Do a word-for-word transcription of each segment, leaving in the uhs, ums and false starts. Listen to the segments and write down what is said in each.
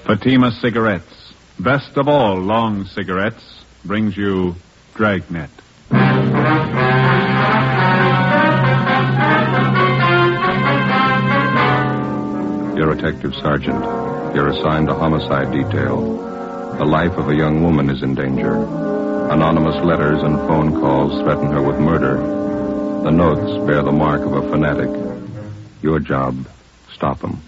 Fatima Cigarettes, best of all long cigarettes, brings you Dragnet. You're a detective sergeant. You're assigned to homicide detail. The life of a young woman is in danger. Anonymous letters and phone calls threaten her with murder. The notes bear the mark of a fanatic. Your job, stop them.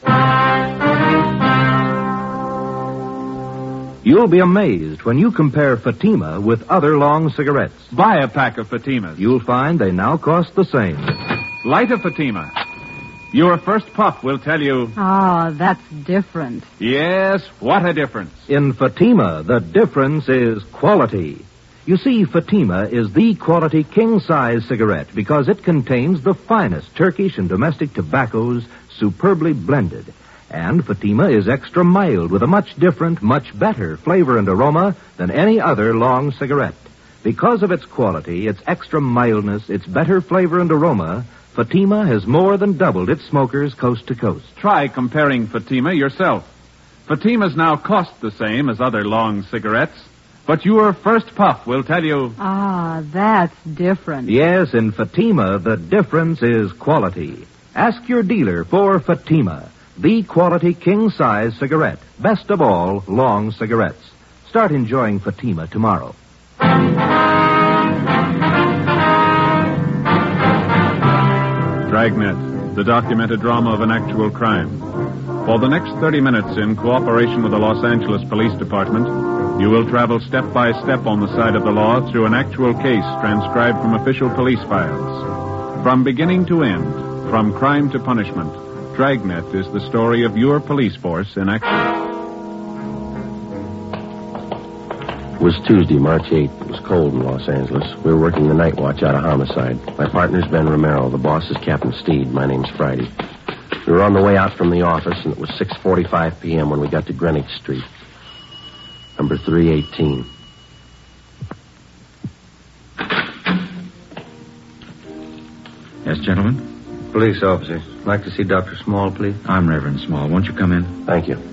You'll be amazed when you compare Fatima with other long cigarettes. Buy a pack of Fatimas. You'll find they now cost the same. Light a Fatima. Your first puff will tell you... Oh, that's different. Yes, what a difference. In Fatima, the difference is quality. You see, Fatima is the quality king-size cigarette because it contains the finest Turkish and domestic tobaccos superbly blended. And Fatima is extra mild with a much different, much better flavor and aroma than any other long cigarette. Because of its quality, its extra mildness, its better flavor and aroma, Fatima has more than doubled its smokers coast to coast. Try comparing Fatima yourself. Fatimas now cost the same as other long cigarettes, but your first puff will tell you... Ah, that's different. Yes, in Fatima, the difference is quality. Ask your dealer for Fatima, the quality king-size cigarette. Best of all, long cigarettes. Start enjoying Fatima tomorrow. Dragnet, the documented drama of an actual crime. For the next thirty minutes, in cooperation with the Los Angeles Police Department, you will travel step by step on the side of the law through an actual case transcribed from official police files. From beginning to end, from crime to punishment, Dragnet is the story of your police force in action. It was Tuesday, March eighth. It was cold in Los Angeles. We were working the night watch out of homicide. My partner's Ben Romero. The boss is Captain Steed. My name's Friday. We were on the way out from the office, and it was six forty-five p.m. when we got to Greenwich Street. Number three eighteen. Yes, gentlemen? Police officers. I'd like to see Doctor Small, please. I'm Reverend Small. Won't you come in? Thank you.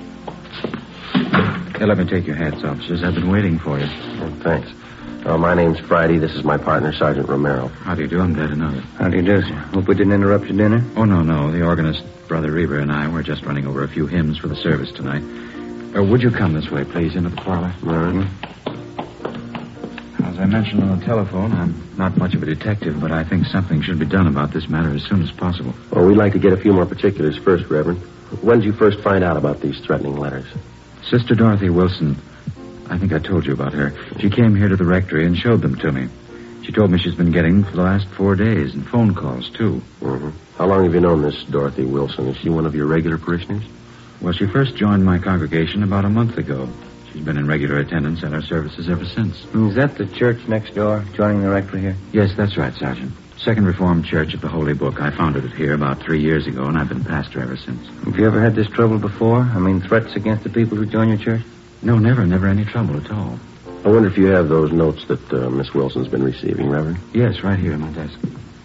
Hey, let me take your hats, officers. I've been waiting for you. Oh, thanks. Oh, my name's Friday. This is my partner, Sergeant Romero. How do you do? I'm glad to know you. How do you do, sir? Hope we didn't interrupt your dinner. Oh, no, no. The organist, Brother Reber, and I were just running over a few hymns for the service tonight. Uh, would you come this way, please, into the parlor? Mm-hmm. As I mentioned on the telephone, I'm not much of a detective, but I think something should be done about this matter as soon as possible. Well, we'd like to get a few more particulars first, Reverend. When did you first find out about these threatening letters? Sister Dorothy Wilson. I think I told you about her. She came here to the rectory and showed them to me. She told me she's been getting them for the last four days, and phone calls, too. Mm-hmm. How long have you known this Dorothy Wilson? Is she one of your regular parishioners? Well, she first joined my congregation about a month ago. She's been in regular attendance at our services ever since. Is that the church next door, joining the rectory here? Yes, that's right, Sergeant. Second Reformed Church of the Holy Book. I founded it here about three years ago, and I've been pastor ever since. Have you ever had this trouble before? I mean, threats against the people who join your church? No, never, never any trouble at all. I wonder if you have those notes that uh, Miss Wilson's been receiving, Reverend? Yes, right here on my desk.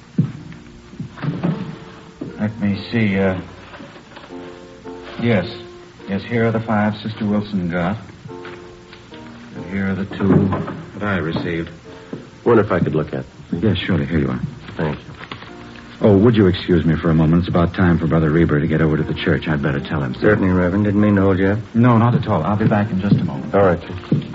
Let me see, uh... Yes. Yes, here are the five Sister Wilson got. And here are the two that I received. Wonder if I could look at them. Yes, surely. Here you are. Thank you. Oh, would you excuse me for a moment? It's about time for Brother Reber to get over to the church. I'd better tell him. Certainly, Reverend. Didn't mean to hold you up. No, not at all. I'll be back in just a moment. All right, sir.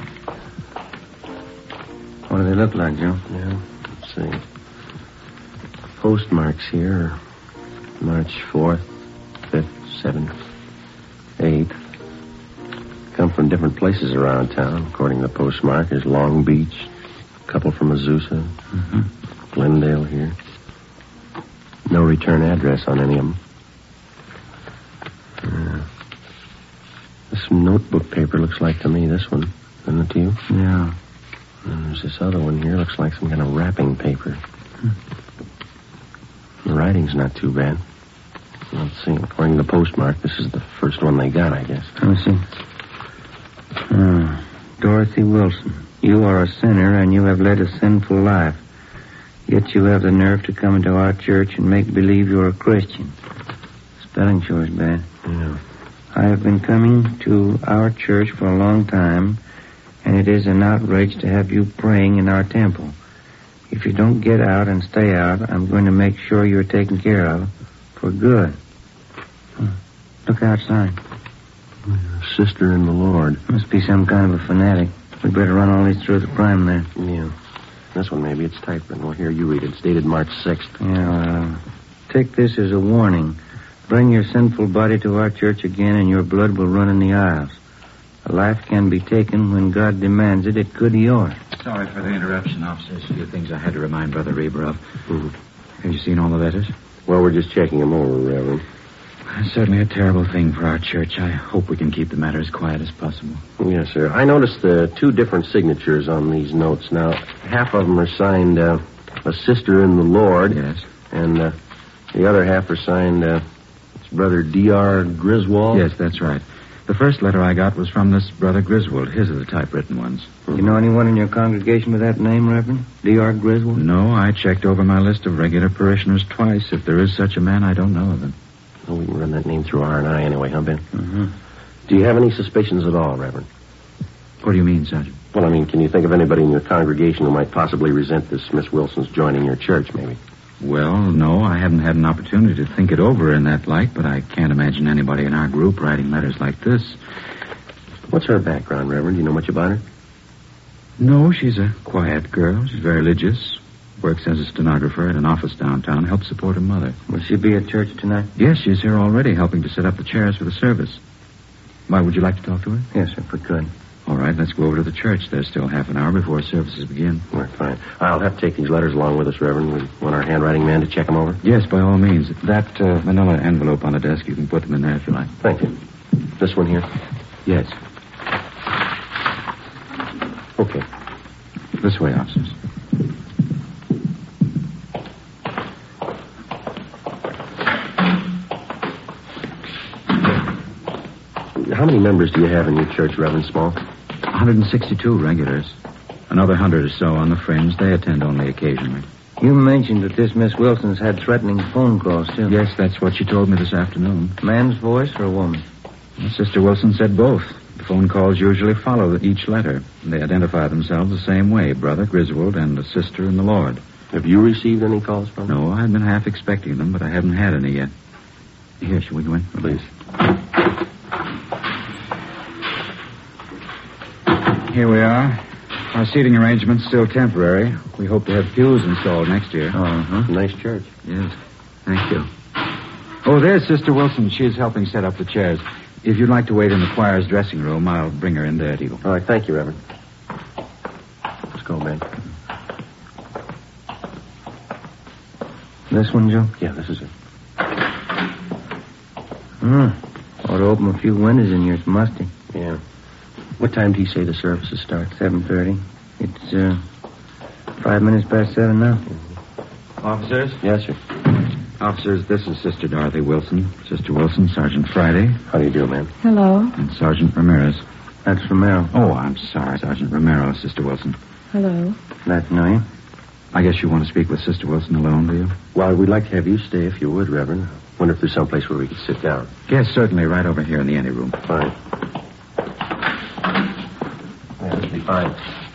What do they look like, Joe? Yeah, let's see. Postmarks here are March fourth, fifth, seventh, eighth. Come from different places around town. According to the postmark, there's Long Beach, a couple from Azusa, Mm-hmm. Glendale here. No return address on any of them. Uh, this notebook paper looks like to me this one. Isn't it to you? Yeah. And there's this other one here. Looks like some kind of wrapping paper. Hmm. The writing's not too bad. Let's see. According to the postmark, this is the first one they got, I guess. Let me see. Uh, Dorothy Wilson. You are a sinner and you have led a sinful life. Yet you have the nerve to come into our church and make believe you're a Christian. Spelling sure is bad. Yeah. I have been coming to our church for a long time, and it is an outrage to have you praying in our temple. If you don't get out and stay out, I'm going to make sure you're taken care of for good. Look outside. Sister in the Lord. Must be some kind of a fanatic. We better run all these through the prime there. Yeah. This one, maybe. It's typewritten. Well, here, you read it. It's dated March sixth. Yeah, well, take this as a warning. Bring your sinful body to our church again, and your blood will run in the aisles. A life can be taken when God demands it. It could be yours. Sorry for the interruption, officers. A few things I had to remind Brother Reber of. Mm-hmm. Have you seen all the letters? Well, we're just checking them over, Reverend. It's certainly a terrible thing for our church. I hope we can keep the matter as quiet as possible. Yes, sir. I noticed the two different signatures on these notes. Now, half of them are signed uh, a sister in the Lord. Yes. And uh, the other half are signed uh, it's Brother D R Griswold. Yes, that's right. The first letter I got was from this Brother Griswold. His are the typewritten ones. You know anyone in your congregation with that name, Reverend? D R Griswold? No, I checked over my list of regular parishioners twice. If there is such a man, I don't know of him. Well, we can run that name through R and I anyway, huh, Ben? Mm-hmm. Do you have any suspicions at all, Reverend? What do you mean, Sergeant? Well, I mean, can you think of anybody in your congregation who might possibly resent this Miss Wilson's joining your church, maybe? Well, no, I haven't had an opportunity to think it over in that light, but I can't imagine anybody in our group writing letters like this. What's her background, Reverend? Do you know much about her? No, she's a quiet girl. She's very religious. Works as a stenographer at an office downtown. Helps support her mother. Will she be at church tonight? Yes, she's here already, helping to set up the chairs for the service. Why, would you like to talk to her? Yes, if we could. All right, let's go over to the church. There's still half an hour before services begin. All right, fine. I'll have to take these letters along with us, Reverend. We want our handwriting man to check them over? Yes, by all means. That uh, manila envelope on the desk, you can put them in there if you like. Thank you. This one here? Yes. Okay. This way, officers. How many members do you have in your church, Reverend Small? one hundred sixty-two regulars. Another hundred or so on the fringe. They attend only occasionally. You mentioned that this Miss Wilson's had threatening phone calls, too. Yes, that's what she told me this afternoon. Man's voice or a woman? Well, Sister Wilson said both. The phone calls usually follow each letter. They identify themselves the same way, Brother Griswold and a sister in the Lord. Have you received any calls from them? No, I've been half expecting them, but I haven't had any yet. Here, shall we go in? Please. Here we are. Our seating arrangement's still temporary. We hope to have pews installed next year. Uh-huh. Nice church. Yes. Thank you. Oh, there's Sister Wilson. She's helping set up the chairs. If you'd like to wait in the choir's dressing room, I'll bring her in there to you. All right, thank you, Reverend. Let's go, Ben. This one, Joe? Yeah, this is it. Hmm. Ought to open a few windows in here. It's musty. Yeah. What time do you say the services start? seven thirty. It's, uh, five minutes past seven now. Mm-hmm. Officers? Yes, sir. Officers, this is Sister Dorothy Wilson. Sister Wilson, Sergeant Friday. How do you do, ma'am? Hello. And Sergeant Ramirez. That's Romero. Oh, I'm sorry, Sergeant Romero, Sister Wilson. Hello. Glad to know you. I guess you want to speak with Sister Wilson alone, do you? Well, we'd like to have you stay if you would, Reverend. Wonder if there's someplace where we could sit down. Yes, certainly, right over here in the anteroom. Fine. Yeah, that'll be fine.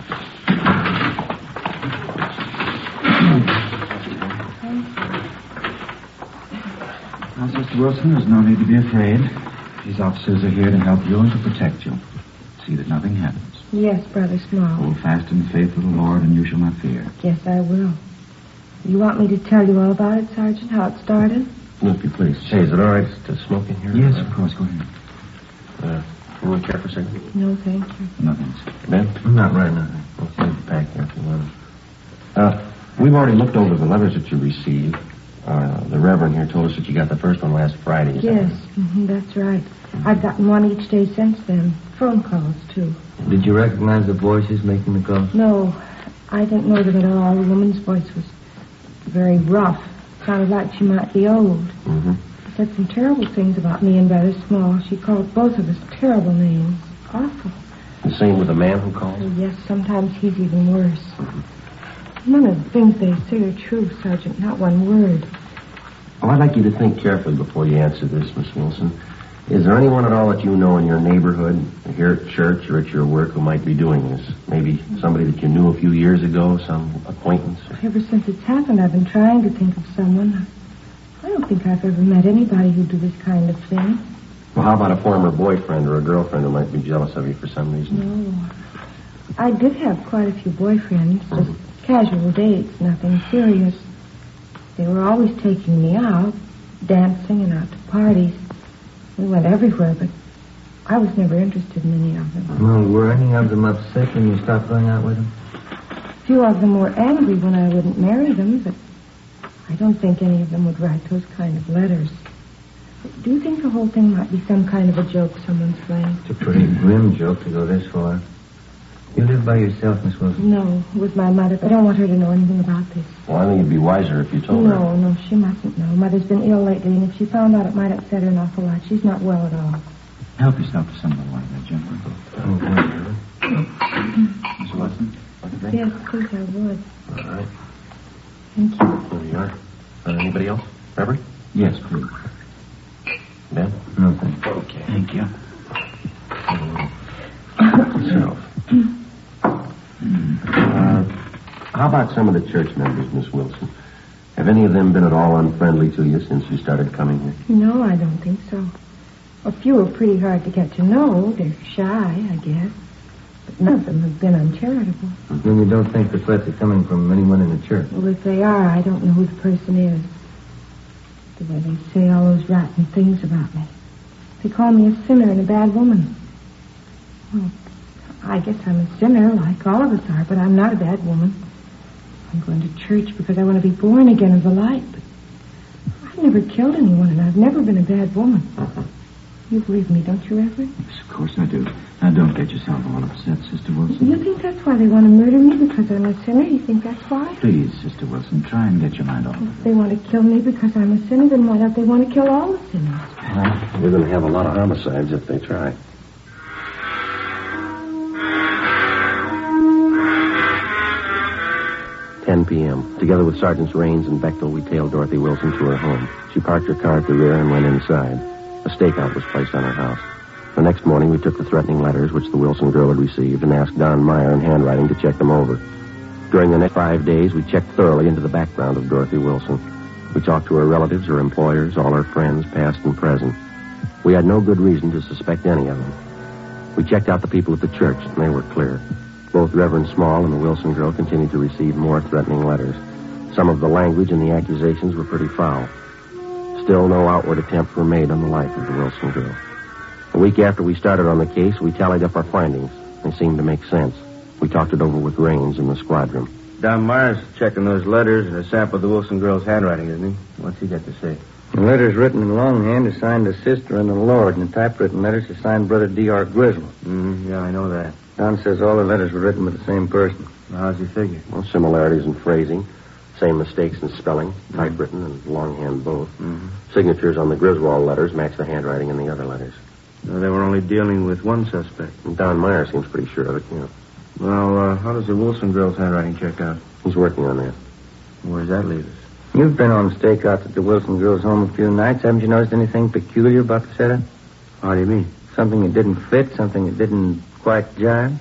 Now, Sister Wilson, there's no need to be afraid. These officers are here to help you and to protect you. See that nothing happens. Yes, Brother Small. Hold fast in the faith of the Lord, and you shall not fear. Yes, I will. You want me to tell you all about it, Sergeant, how it started? If you please. Say, is it all right to smoke in here? Yes, of course. Go ahead. Uh, you want to care for a second? No, thank you. Nothing. Ben? Not right now. We'll save it back there if you want. Uh, we've already looked over the letters that you received. Uh, the Reverend here told us that you got the first one last Friday. Is Yes, mm-hmm, that's right. I've gotten one each day since then. Phone calls, too. Did you recognize the voices making the calls? No, I didn't know them at all. The woman's voice was very rough. Sounded like she might be old. Mm-hmm. She said some terrible things about me and Brother Small. She called both of us terrible names. Awful. The same with the man who called? Oh, yes, sometimes he's even worse. None of the things they say are true, Sergeant. Not one word. Oh, I'd like you to think carefully before you answer this, Miss Wilson. Is there anyone at all that you know in your neighborhood, here at church or at your work, who might be doing this? Maybe somebody that you knew a few years ago, some acquaintance? Ever since it's happened, I've been trying to think of someone. I don't think I've ever met anybody who'd do this kind of thing. Well, how about a former boyfriend or a girlfriend who might be jealous of you for some reason? No. I did have quite a few boyfriends, just mm-hmm. casual dates, nothing serious. They were always taking me out, dancing and out to parties. We went everywhere, but I was never interested in any of them. Well, were any of them upset when you stopped going out with them? A few of them were angry when I wouldn't marry them, but I don't think any of them would write those kind of letters. Do you think the whole thing might be some kind of a joke someone's playing? It's a pretty grim joke to go this far. You live by yourself, Miss Wilson? No, with my mother, but I don't want her to know anything about this. Well, I think it'd be wiser if you told no, her. No, no, she mustn't know. Mother's been ill lately, and if she found out, it might upset her an awful lot. She's not well at all. Help yourself to some of the water there, gentlemen. Okay. Miss Watson? Yes, please, I would. All right. Thank you. There you are. Uh, anybody else? Reverend? Yes, please. Ben? No, thank you. Okay. Thank you. So, uh, how about some of the church members, Miss Wilson? Have any of them been at all unfriendly to you since you started coming here? No, I don't think so. A few are pretty hard to get to know. They're shy, I guess. But none of them have been uncharitable. Then you don't think the threats are coming from anyone in the church? Well, if they are, I don't know who the person is. The way they say all those rotten things about me. They call me a sinner and a bad woman. Well, I guess I'm a sinner, like all of us are, but I'm not a bad woman. I'm going to church because I want to be born again of the light. But I've never killed anyone, and I've never been a bad woman. You believe me, don't you, Reverend? Yes, of course I do. Now, don't get yourself all upset, Sister Wilson. You think that's why they want to murder me, because I'm a sinner? You think that's why? Please, Sister Wilson, try and get your mind off. If they want to kill me because I'm a sinner, then why don't they want to kill all the sinners? Well, we're going to have a lot of homicides if they try. ten p.m. Together with Sergeants Raines and Bechtel, we tailed Dorothy Wilson to her home. She parked her car at the rear and went inside. A stakeout was placed on her house. The next morning, we took the threatening letters which the Wilson girl had received and asked Don Meyer in handwriting to check them over. During the next five days, we checked thoroughly into the background of Dorothy Wilson. We talked to her relatives, her employers, all her friends, past and present. We had no good reason to suspect any of them. We checked out the people at the church, and they were clear. Both Reverend Small and the Wilson girl continued to receive more threatening letters. Some of the language and the accusations were pretty foul. Still, no outward attempts were made on the life of the Wilson girl. A week after we started on the case, we tallied up our findings. They seemed to make sense. We talked it over with Raines in the squad room. Don Myers checking those letters and a sample of the Wilson girl's handwriting, isn't he? What's he got to say? The letters written in longhand are signed the sister and the Lord, and the typewritten letters are signed Brother D R. Griswold. Mm, yeah, I know that. Don says all the letters were written by the same person. How's he figure? Well, similarities in phrasing, same mistakes in spelling, typewritten and longhand both. Mm-hmm. Signatures on the Griswold letters match the handwriting in the other letters. No, they were only dealing with one suspect. And Don Meyer seems pretty sure of it, yeah. Well, uh, how does the Wilson girl's handwriting check out? He's working on that. Where does that leave us? You've been on stakeouts at the Wilson girl's home a few nights. Haven't you noticed anything peculiar about the setup? How do you mean? Something that didn't fit, something that didn't quite jive?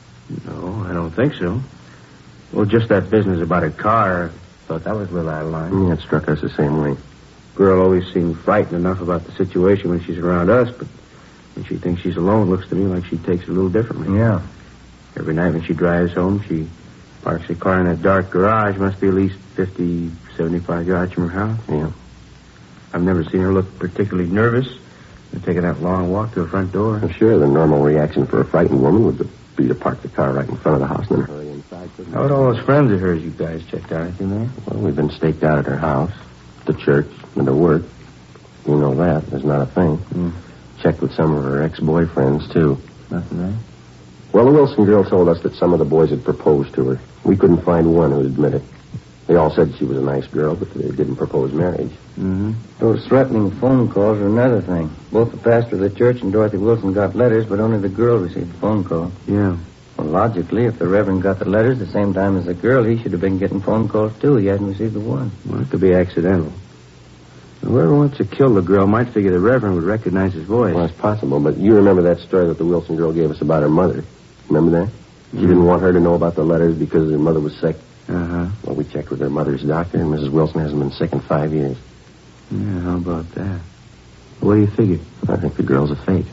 No, I don't think so. Well, just that business about a car, thought that was a little out of line. Yeah, it struck us the same way. Girl always seemed frightened enough about the situation when she's around us, but when she thinks she's alone, it looks to me like she takes it a little differently. Yeah. Every night when she drives home, she parks her car in that dark garage. Must be at least fifty, seventy-five yards from her house. Yeah. I've never seen her look particularly nervous and taking that long walk to her front door. I'm sure the normal reaction for a frightened woman would be to park the car right in front of the house and then hurry inside. How about all those friends of hers you guys checked out? Anything there? Well, we've been staked out at her house, the church, and her work. You know that. There's not a thing. Mm. Checked with some of her ex-boyfriends, too. Nothing there? Well, the Wilson girl told us that some of the boys had proposed to her. We couldn't find one who'd admit it. They all said she was a nice girl, but they didn't propose marriage. Mm-hmm. Those threatening phone calls are another thing. Both the pastor of the church and Dorothy Wilson got letters, but only the girl received the phone call. Yeah. Well, logically, if the Reverend got the letters the same time as the girl, he should have been getting phone calls, too. He hasn't received the one. Well, it could be accidental. Whoever wants to kill the girl might figure the Reverend would recognize his voice. Well, it's possible, but you remember that story that the Wilson girl gave us about her mother. Remember that? She Mm-hmm. didn't want her to know about the letters because her mother was sick. Uh-huh. Well, we checked with her mother's doctor, and Missus Wilson hasn't been sick in five years. Yeah, how about that? What do you figure? I think the girl's a fake.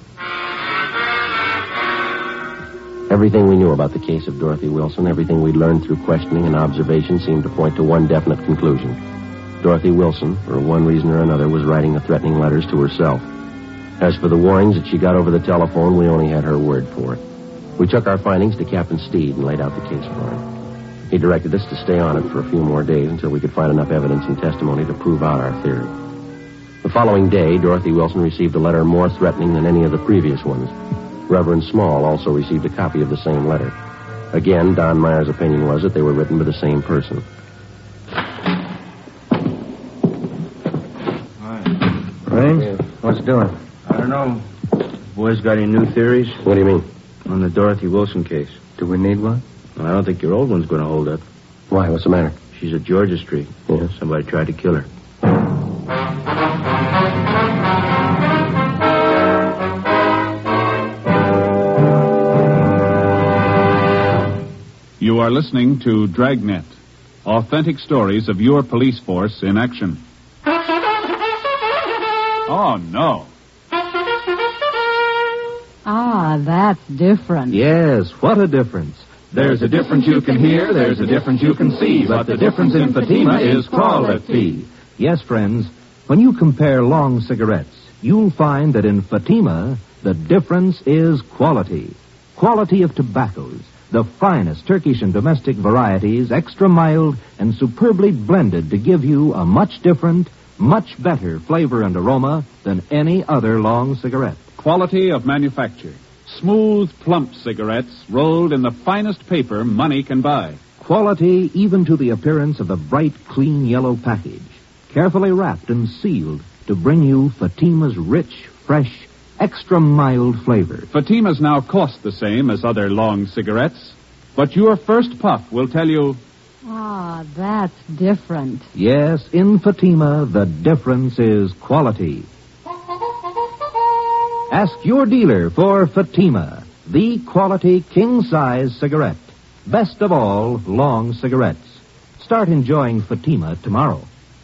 Everything we knew about the case of Dorothy Wilson, everything we'd learned through questioning and observation seemed to point to one definite conclusion. Dorothy Wilson, for one reason or another, was writing the threatening letters to herself. As for the warnings that she got over the telephone, we only had her word for it. We took our findings to Captain Steed and laid out the case for him. He directed us to stay on it for a few more days until we could find enough evidence and testimony to prove out our theory. The following day, Dorothy Wilson received a letter more threatening than any of the previous ones. Reverend Small also received a copy of the same letter. Again, Don Meyer's opinion was that they were written by the same person. Rains? What's doing? I don't know. Boys got any new theories? What do you mean? On the Dorothy Wilson case. Do we need one? Well, I don't think your old one's going to hold up. Why? What's the matter? She's at Georgia Street. Yes. Somebody tried to kill her. You are listening to Dragnet, authentic stories of your police force in action. Oh, no. Ah, that's different. Yes, what a difference. There's a difference you can hear, there's a difference you can see, but the difference in Fatima is quality. Yes, friends, when you compare long cigarettes, you'll find that in Fatima, the difference is quality. Quality of tobaccos, the finest Turkish and domestic varieties, extra mild and superbly blended to give you a much different, much better flavor and aroma than any other long cigarette. Quality of manufacture. Smooth, plump cigarettes rolled in the finest paper money can buy. Quality even to the appearance of the bright, clean yellow package, carefully wrapped and sealed to bring you Fatima's rich, fresh, extra mild flavor. Fatimas now cost the same as other long cigarettes, but your first puff will tell you... Ah, that's different. Yes, in Fatima, the difference is quality. Ask your dealer for Fatima, the quality king-size cigarette. Best of all, long cigarettes. Start enjoying Fatima tomorrow.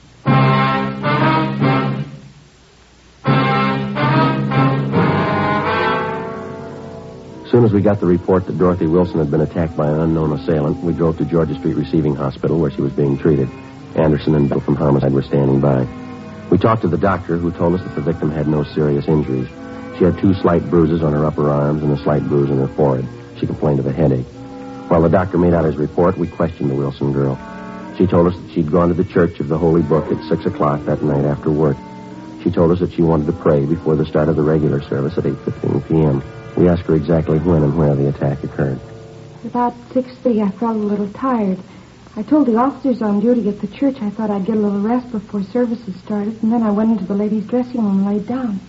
As soon as we got the report that Dorothy Wilson had been attacked by an unknown assailant, we drove to Georgia Street Receiving Hospital where she was being treated. Anderson and Bill from Homicide were standing by. We talked to the doctor, who told us that the victim had no serious injuries. She had two slight bruises on her upper arms and a slight bruise on her forehead. She complained of a headache. While the doctor made out his report, we questioned the Wilson girl. She told us that she'd gone to the Church of the Holy Book at six o'clock that night after work. She told us that she wanted to pray before the start of the regular service at eight fifteen p.m. We asked her exactly when and where the attack occurred. About six thirty, I felt a little tired. I told the officers on duty at the church I thought I'd get a little rest before services started, and then I went into the ladies' dressing room and laid down.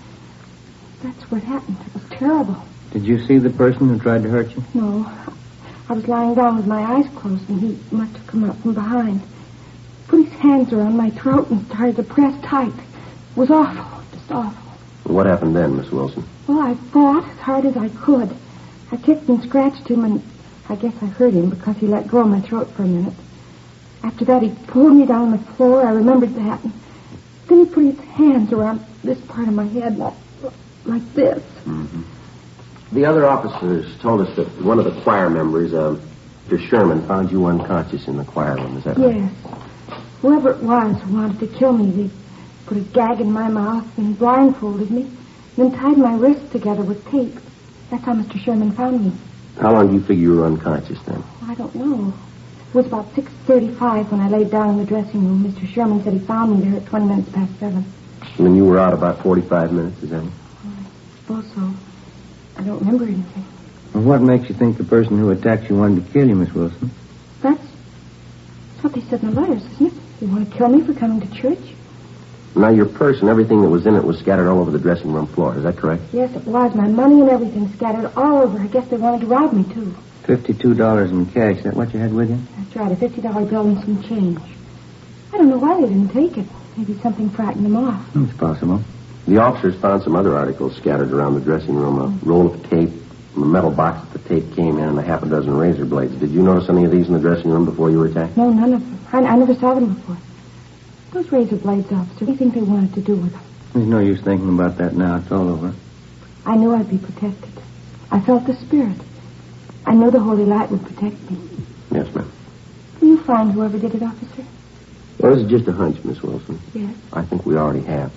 That's what happened. It was terrible. Did you see the person who tried to hurt you? No. I was lying down with my eyes closed, and he must have come up from behind. He put his hands around my throat and started to press tight. It was awful, just awful. What happened then, Miss Wilson? Well, I fought as hard as I could. I kicked and scratched him, and I guess I hurt him because he let go of my throat for a minute. After that, he pulled me down on the floor. I remembered that. And then he put his hands around this part of my head, like, like this. Mm-hmm. The other officers told us that one of the choir members, uh, Mister Sherman, found you unconscious in the choir room. Is that right? Yes. Whoever it was who wanted to kill me, they put a gag in my mouth and blindfolded me, and then tied my wrists together with tape. That's how Mister Sherman found me. How long do you figure you were unconscious then? I don't know. It was about six thirty-five when I laid down in the dressing room. Mister Sherman said he found me there at twenty minutes past seven. And then you were out about forty-five minutes, is that it? I suppose so. I don't remember anything. Well, what makes you think the person who attacked you wanted to kill you, Miss Wilson? That's, that's what they said in the letters, isn't it? They want to kill me for coming to church? Now, your purse and everything that was in it was scattered all over the dressing room floor. Is that correct? Yes, it was. My money and everything scattered all over. I guess they wanted to rob me, too. Fifty-two dollars in cash. Is that what you had with you? That's right, a fifty dollar bill and some change. I don't know why they didn't take it. Maybe something frightened them off. It's possible. The officers found some other articles scattered around the dressing room. A roll of tape, a metal box that the tape came in, and a half a dozen razor blades. Did you notice any of these in the dressing room before you were attacked? No, none of them. I, I never saw them before. Those razor blades, officer, what do you think they wanted to do with them? There's no use thinking about that now. It's all over. I knew I'd be protected. I felt the spirit. I knew the holy light would protect me. Yes, ma'am. Will you find whoever did it, officer? Well, this is just a hunch, Miss Wilson. Yes. I think we already have.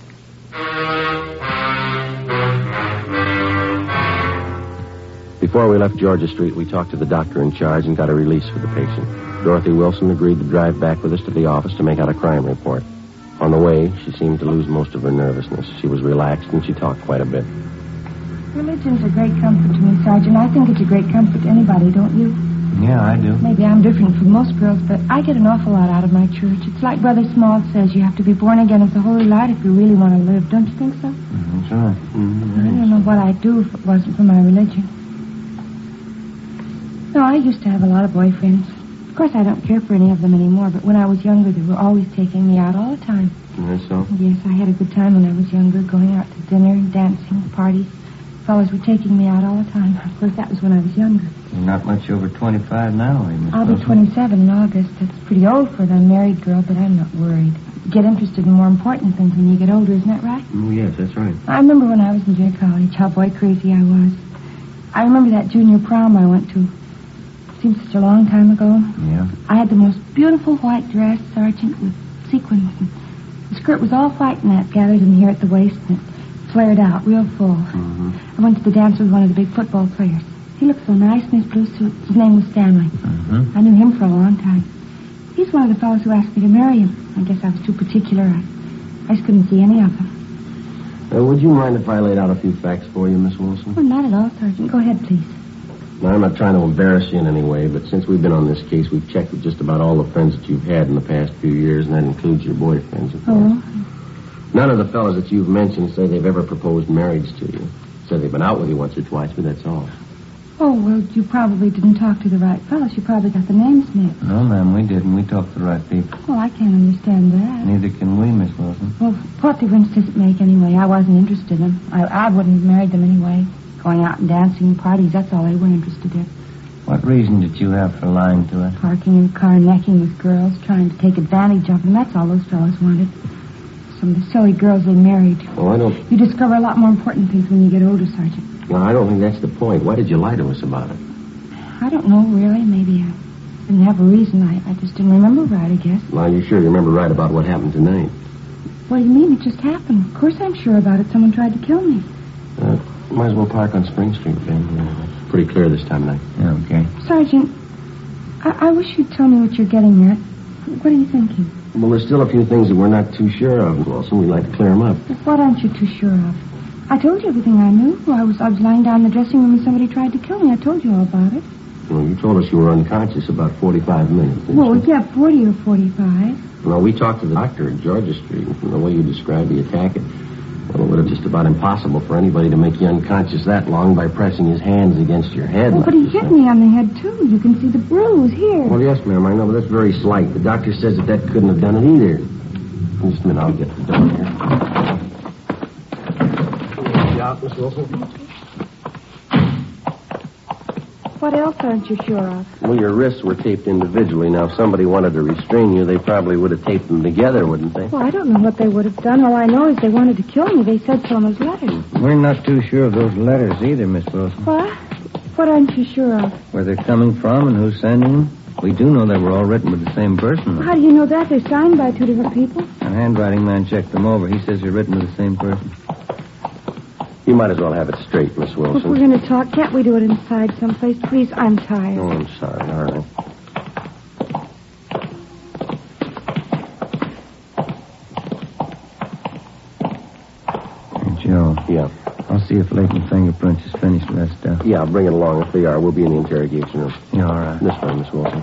Before we left Georgia Street, we talked to the doctor in charge and got a release for the patient. Dorothy Wilson agreed to drive back with us to the office to make out a crime report. On the way, she seemed to lose most of her nervousness. She was relaxed and she talked quite a bit. Religion's a great comfort to me, Sergeant. I think it's a great comfort to anybody, don't you? Yeah, I do. Maybe I'm different from most girls, but I get an awful lot out of my church. It's like Brother Small says, you have to be born again of the holy light if you really want to live. Don't you think so? Mm-hmm, that's right. Mm-hmm. I don't know what I'd do if it wasn't for my religion. No, I used to have a lot of boyfriends. Of course, I don't care for any of them anymore, but when I was younger, they were always taking me out all the time. That's so? Yes, I had a good time when I was younger, going out to dinner, dancing, parties. Fellas were taking me out all the time. Of course, that was when I was younger. You're not much over twenty-five now, are you, Miss I'll be Wilson? twenty-seven in August. That's pretty old for an unmarried girl, but I'm not worried. You get interested in more important things when you get older, isn't that right? Oh, yes, that's right. I remember when I was in junior college, how boy crazy I was. I remember that junior prom I went to. Seems such a long time ago. Yeah. I had the most beautiful white dress, Sergeant, with sequins. And the skirt was all white and that gathered in here at the waist, and it flared out real full. Mm-hmm. I went to the dance with one of the big football players. He looked so nice in his blue suit. His name was Stanley. Mm-hmm. I knew him for a long time. He's one of the fellows who asked me to marry him. I guess I was too particular. I, I just couldn't see any of them. Uh, would you mind if I laid out a few facts for you, Miss Wilson? Oh, not at all, Sergeant. Go ahead, please. Now, I'm not trying to embarrass you in any way, but since we've been on this case, we've checked with just about all the friends that you've had in the past few years, and that includes your boyfriends, of course. Oh. None of the fellows that you've mentioned say they've ever proposed marriage to you. Say they've been out with you once or twice, but that's all. Oh, well, you probably didn't talk to the right fellows. You probably got the names mixed. No, ma'am, we didn't. We talked to the right people. Well, I can't understand that. Neither can we, Miss Wilson. Well, what difference does it make anyway? I wasn't interested in them. I, I wouldn't have married them anyway. Going out and dancing and parties, that's all they were interested in. What reason did you have for lying to us? Parking in the car, necking with girls, trying to take advantage of them. That's all those fellows wanted. Some of the silly girls they married. Oh, I don't... You discover a lot more important things when you get older, Sergeant. Well, I don't think that's the point. Why did you lie to us about it? I don't know, really. Maybe I didn't have a reason. I, I just didn't remember right, I guess. Well, you sure you remember right about what happened tonight? What do you mean? It just happened. Of course I'm sure about it. Someone tried to kill me. Uh, might as well park on Spring Street, Ben. Uh, it's pretty clear this time of night. Yeah, okay. Sergeant, I, I wish you'd tell me what you're getting at. What are you thinking? Well, there's still a few things that we're not too sure of, Wilson. We'd like to clear them up. What aren't you too sure of? I told you everything I knew. I was I was lying down in the dressing room and somebody tried to kill me. I told you all about it. Well, you told us you were unconscious about forty-five minutes, didn't Well, you? yeah, forty or forty-five. Well, we talked to the doctor at Georgia Street, and from the way you described the attack, it, well, it would have just about impossible for anybody to make you unconscious that long by pressing his hands against your head. Well, like but he you hit said. me on the head, too. You can see the bruise here. Well, yes, ma'am, I know, but that's very slight. The doctor says that that couldn't have done it either. Just a minute, I'll get the door here. You out, Miss Wilson? What else aren't you sure of? Well, your wrists were taped individually. Now, if somebody wanted to restrain you, they probably would have taped them together, wouldn't they? Well, I don't know what they would have done. All I know is they wanted to kill me. They said so in those letters. We're not too sure of those letters either, Miss Wilson. What? What aren't you sure of? Where they're coming from and who's sending them. We do know they were all written with the same person. How do you know that? They're signed by two different people. Our handwriting man checked them over. He says they're written with the same person. You might as well have it straight, Miss Well, if Wilson. we're going to talk, can't we do it inside someplace? Please, I'm tired. Oh, I'm sorry. All right. Hey, Joe. Yeah. I'll see if Leighton's fingerprints is finished with that stuff. Yeah, bring it along. If they are, we'll be in the interrogation room. Yeah, all right. This way, Miss Wilson.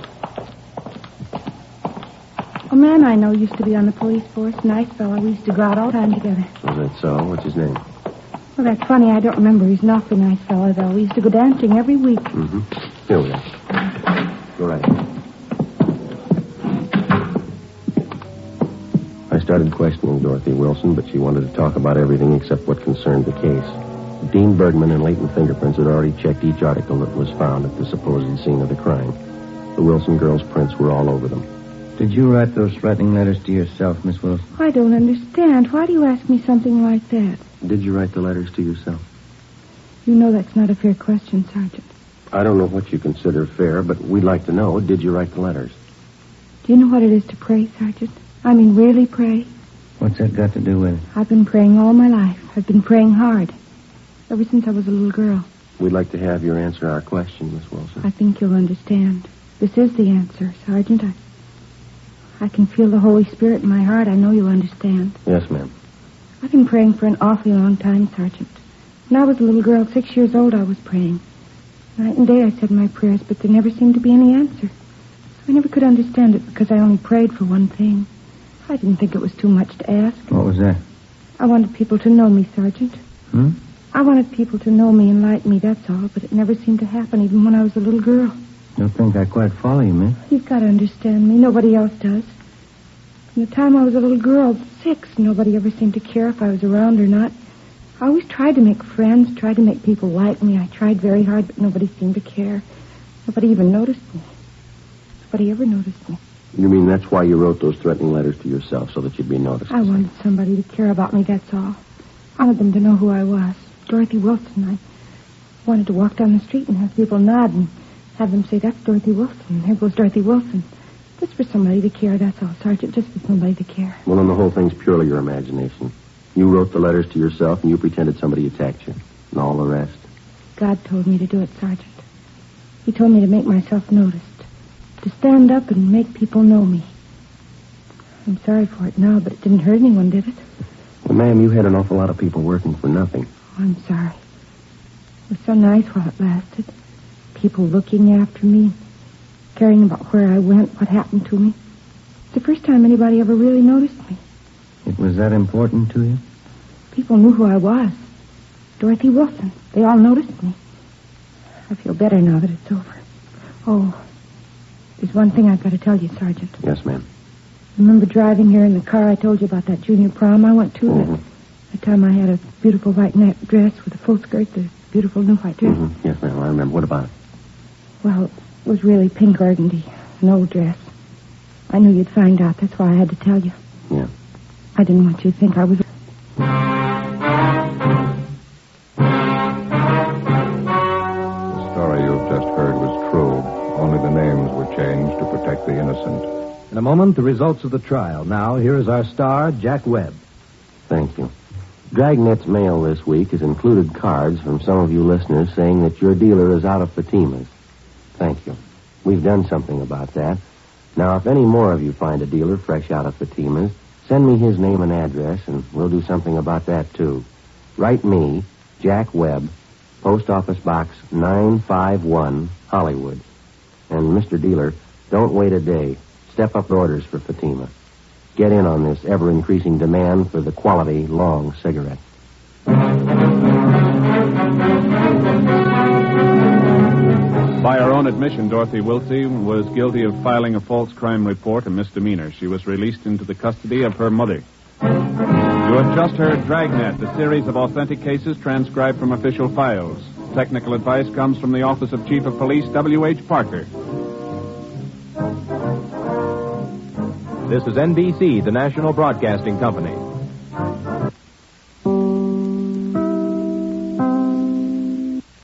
A man I know used to be on the police force. Nice fellow. We used to go out all the time together. Is that so? What's his name? Well, that's funny. I don't remember. He's an awfully nice fellow, though. We used to go dancing every week. Mm-hmm. Here we are. Go right ahead. I start started questioning Dorothy Wilson, but she wanted to talk about everything except what concerned the case. Dean Bergman and Leighton Fingerprints had already checked each article that was found at the supposed scene of the crime. The Wilson girls' prints were all over them. Did you write those threatening letters to yourself, Miss Wilson? I don't understand. Why do you ask me something like that? Did you write the letters to yourself? You know that's not a fair question, Sergeant. I don't know what you consider fair, but we'd like to know, did you write the letters? Do you know what it is to pray, Sergeant? I mean, really pray? What's that got to do with it? I've been praying all my life. I've been praying hard. Ever since I was a little girl. We'd like to have your answer our question, Miss Wilson. I think you'll understand. This is the answer, Sergeant. I, I can feel the Holy Spirit in my heart. I know you'll understand. Yes, ma'am. I've been praying for an awfully long time, Sergeant. When I was a little girl, six years old, I was praying. Night and day I said my prayers, but there never seemed to be any answer. I never could understand it because I only prayed for one thing. I didn't think it was too much to ask. What was that? I wanted people to know me, Sergeant. Hmm? I wanted people to know me and like me, that's all, but it never seemed to happen, even when I was a little girl. Don't think I quite follow you, miss. You've got to understand me. Nobody else does. From the time I was a little girl, six, nobody ever seemed to care if I was around or not. I always tried to make friends, tried to make people like me. I tried very hard, but nobody seemed to care. Nobody even noticed me. Nobody ever noticed me. You mean that's why you wrote those threatening letters to yourself, so that you'd be noticed? I wanted somebody to care about me, that's all. I wanted them to know who I was. Dorothy Wilson. I wanted to walk down the street and have people nod and have them say, that's Dorothy Wilson. There goes Dorothy Wilson. Just for somebody to care, that's all, Sergeant. Just for somebody to care. Well, then the whole thing's purely your imagination. You wrote the letters to yourself and you pretended somebody attacked you. And all the rest. God told me to do it, Sergeant. He told me to make myself noticed. To stand up and make people know me. I'm sorry for it now, but it didn't hurt anyone, did it? Well, ma'am, you had an awful lot of people working for nothing. Oh, I'm sorry. It was so nice while it lasted. People looking after me, caring about where I went, what happened to me. It's the first time anybody ever really noticed me. It was that important to you? People knew who I was. Dorothy Wilson. They all noticed me. I feel better now that it's over. Oh, there's one thing I've got to tell you, Sergeant. Yes, ma'am. Remember driving here in the car I told you about that junior prom I went to? Mm-hmm. That, that time I had a beautiful white net dress with a full skirt, the beautiful new white dress. Mm-hmm. Yes, ma'am, I remember. What about it? Well, it was really pink organdy, an old dress. I knew you'd find out. That's why I had to tell you. Yeah. I didn't want you to think I was... The story you've just heard was true. Only the names were changed to protect the innocent. In a moment, the results of the trial. Now, here is our star, Jack Webb. Thank you. Dragnet's mail this week has included cards from some of you listeners saying that your dealer is out of Fatima's. Thank you. We've done something about that. Now, if any more of you find a dealer fresh out of Fatima's, send me his name and address, and we'll do something about that, too. Write me, Jack Webb, Post Office Box nine five one, Hollywood. And, Mister Dealer, don't wait a day. Step up orders for Fatima. Get in on this ever-increasing demand for the quality long cigarette. By her own admission, Dorothy Wilson was guilty of filing a false crime report, a misdemeanor. She was released into the custody of her mother. You have just heard Dragnet, a series of authentic cases transcribed from official files. Technical advice comes from the Office of Chief of Police W H Parker. This is N B C, the national broadcasting company.